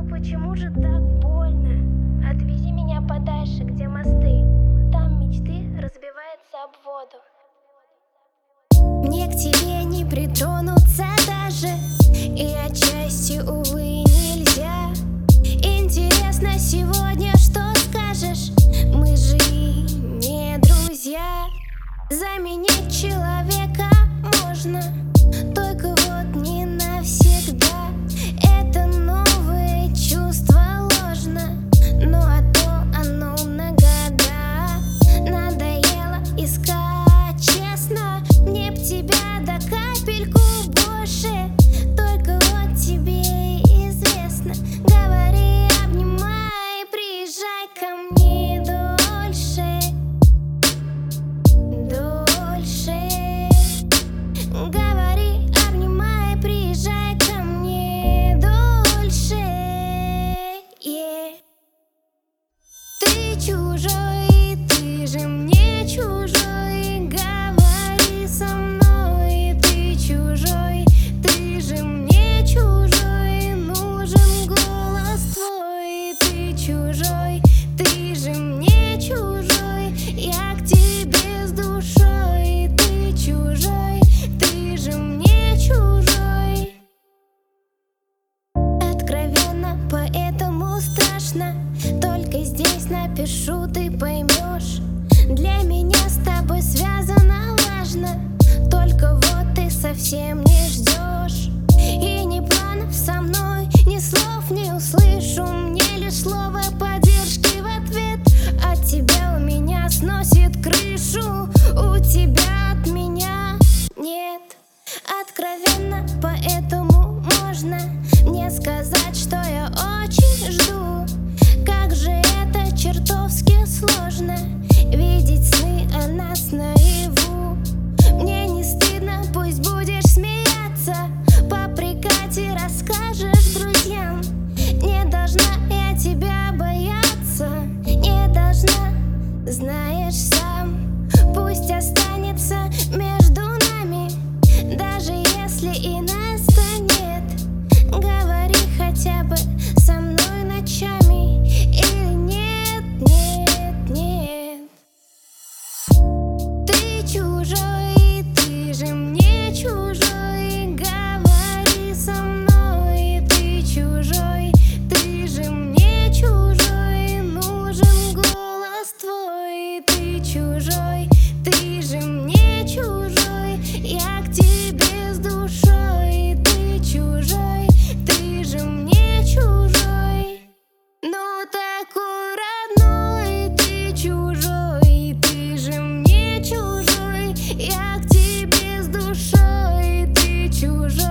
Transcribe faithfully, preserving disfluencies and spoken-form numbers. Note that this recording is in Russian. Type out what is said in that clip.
Но почему же так больно? Отвези меня подальше, где мосты. Там мечты разбиваются об воду. Мне к тебе не притронуться даже, и отчасти, увы, нельзя. Интересно сегодня, что скажешь? Мы же и не друзья. Заменить человека можно, только вот не навсегда. Это новое чувство ложно, ну а то оно на года. Надоело искать честно, мне б тебя до капельку больше. Только вот тебе известно. Говори, обнимай, приезжай ко мне дольше, дольше. Говори, обнимай, приезжай ко мне дольше, yeah. Ты чужой, ты же мне чужой. Говори со мной, ты чужой, ты же мне чужой. Нужен голос твой, ты чужой, ты же мне чужой. Я к тебе с душой, ты чужой, ты же мне чужой. Откровенно, поэтому страшно. Только здесь напишу, ты поймешь. Для меня с тобой связано важно. Только вот ты совсем не ждешь. И ни планов со мной, ни слов не услышу. Мне лишь слово поддержки в ответ. От тебя у меня сносит крышу, у тебя от меня нет. Откровенно, поэтому можно мне сказать, что я очень жду. Как же это чертовски сложно видеть сны о нас наяву. Мне не стыдно, пусть будешь смеяться, попрекать и расскажешь друзьям. Не должна я тебя бояться, не должна, знаешь сам. Пусть останется между нами, даже если и нас-то нет. Говори хотя бы со мной ночами или нет, нет, нет. Ты чужой, ты же мне чужой. Говори со мной, ты чужой, ты же мне чужой. Нужен голос твой, ты чужой, ты же мне чужой. Я к тебе с душой, ты чужой, ты же мне чужой. Ну такой родной, ты чужой, ты же мне чужой. Я к тебе с душой, ты чужой.